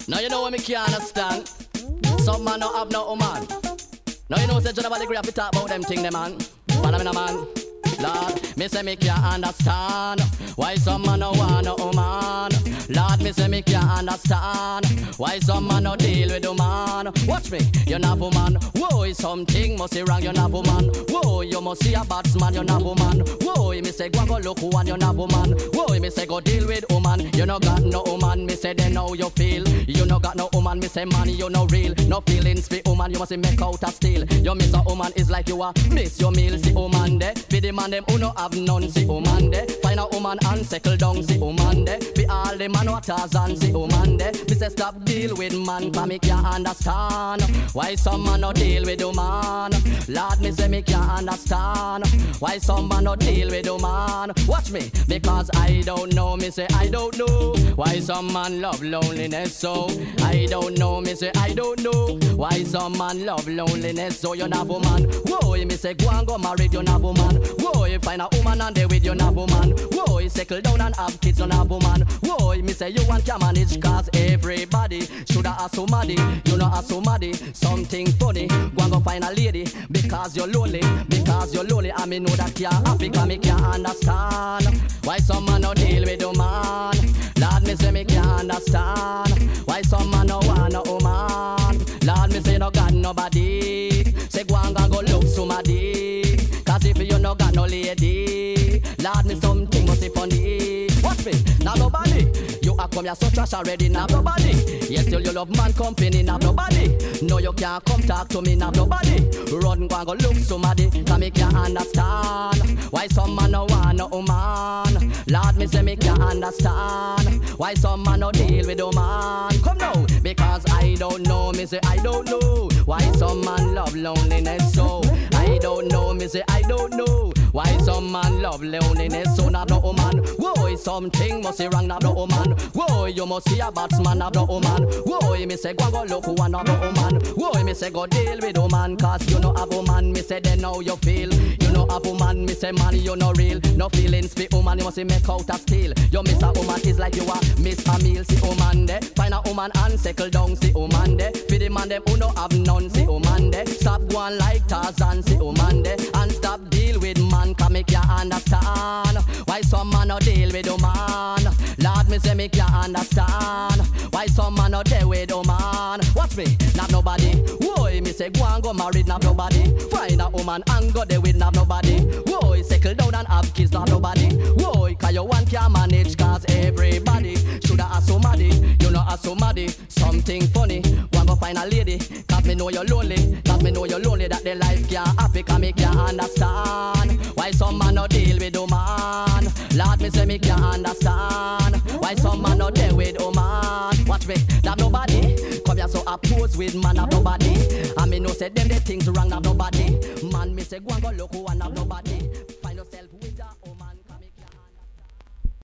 Now you know what me can't understand. Some man no have no woman. Now you know say nobody agree to talk about them thing, them man. Follow me now, man. Lord, me say me can't understand why some man no want no woman. Lord, me say me can't understand why some man no deal with woman. Watch me, you're not woman. Whoa, something must be wrong, you're not woman. Whoa, you must see a bad man, you're not woman. Whoa, me say go and go look one, you're not woman. Whoa, me say go deal with woman. You no got no woman, me say then how you feel. You no got no woman, me say man, you no real. No feelings for woman, you must make out a steal. You miss a woman is like you a miss your meal. See woman there, be the man them who no have none. See woman there, find a woman and settle down. See woman there, be all the man what Tarzan. See woman there, me say stop deal with man, cause me can't understand why some man no deal with woman. Lord, me say me can't understand why some man no deal with woman. Watch me, because I don't know. Me say I don't know why some man love loneliness. So I don't know. Me say I don't know why some man love loneliness. So you're not woman. Whoa, me say go and go married, you're not woman. Whoa, you find a woman and they with you not woman. Whoa, you settle down and have kids, you're not woman. Whoa, me say you want to manage, cause everybody shoulda ask somebody. You know ask somebody something funny. Go and go find a lady because you're lonely. Because you're lonely, I me know that you're happy, cause me can't understand why some man no deal with you man. Lord, me say me can't understand why some man no want no woman. Lord, me say no got nobody. Say go and go look somebody. Cause if you no got no lady, Lord, me something must be funny. Watch me, now nobody. You are come here so trash already, now nobody. Yes, still you love man company, now nobody. No, you can't come talk to me, now nobody. Run, go and go look somebody, cause me can't understand why some man no want no woman. Lord, me say me can't understand why some man no deal with woman. Come now, because I don't know. Me say I don't know why some man love loneliness. So I don't know. Me say I don't know why some man love loneliness. So not no woman. Whoa, something must be wrong, not no woman. Whoa, you must see a bad man, not no woman. Whoa, me say go and go look one, not no woman. Whoa, me say go deal with woman, cause you know a woman. Me say then how you feel. You know a woman. Me say man, you no real. No feelings for woman, you must make out a steal. You miss a woman is like you are miss a meal. See woman there, find a woman and settle down. See woman there, for the man them who no have none. See woman there, stop going like Tarzan. See woman there, and stop deal with man, cause me can't understand why some man no deal with woman. Lord, me say me can't understand why some man no deal with woman. Watch me, not nobody. Whoa, me say go and go married, not nobody. Find a woman and go there with not nobody. Whoa, settle down and have kids, not nobody. Whoa, cause you want can manage, cause everybody shoulda ask somebody. You know ask somebody something funny. Go and go find a lady, cause me know you're lonely. Cause me know you're lonely, that the life can't happy, cause me can't understand why some man no deal with woman. Lord, me say me can't understand why some man no deal with woman. Watch me, that nobody come here so oppose with man, have nobody. And me know say them the things wrong, have nobody. Man, me say go and go look one, have nobody.